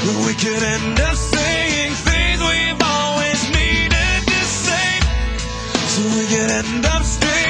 We could end up saying things we've always needed to say, so we could end up straight.